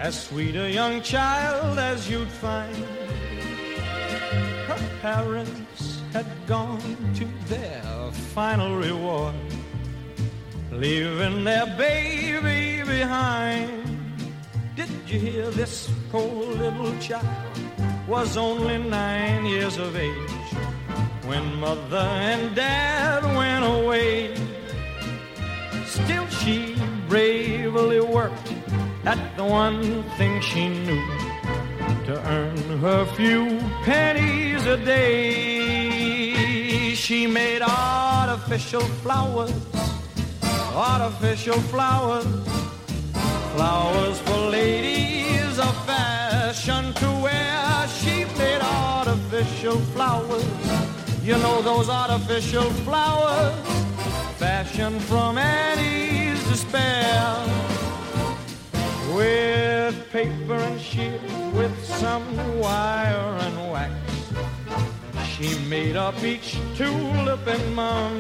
as sweet a young child as you'd find. Her parents had gone to their final reward, leaving their baby behind. Did you hear this poor little child was only 9 years of age when mother and dad went away? Still she bravely worked at the one thing she knew, to earn her few pennies a day. She made artificial flowers, artificial flowers, flowers for ladies of fashion to wear. She made artificial flowers, you know those artificial flowers, fashioned from Annie's despair. With paper and sheet, with some wire and wax, she made up each tulip and mum.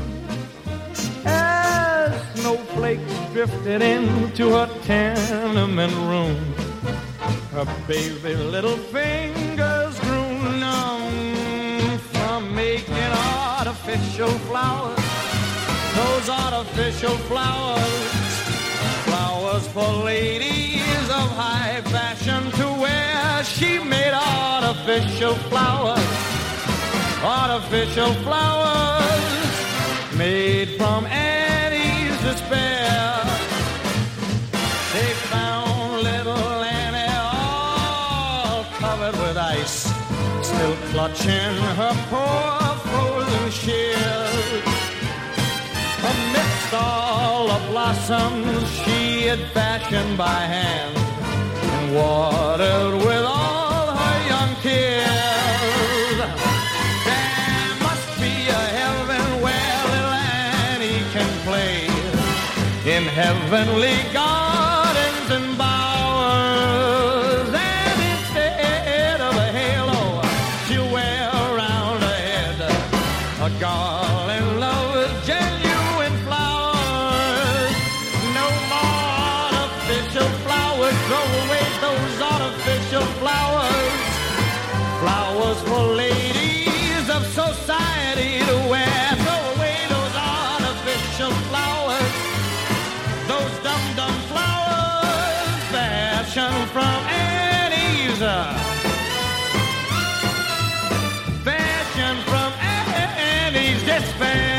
As snowflakes drifted into her tenement room, her baby little fingers grew numb from making artificial flowers, those artificial flowers, flowers for ladies of high fashion to wear. She made artificial flowers, artificial flowers, made from Annie's despair. They found little Annie all covered with ice, still clutching her poor frozen shears. Amidst all the blossoms she had fashioned by hand and watered with all her young tears. There must be a heaven where little Annie can play, in heavenly gardens and bowers. And instead of a halo, she'll wear around her head a garland of genuine flowers. No more artificial flowers, throw away those artificial flowers, flowers for ladies of society to wear. Throw away those artificial flowers, those dum-dum flowers, fashioned from Annie's, fashioned from Annie's despair.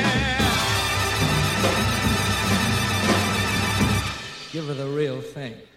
Give her the real thing.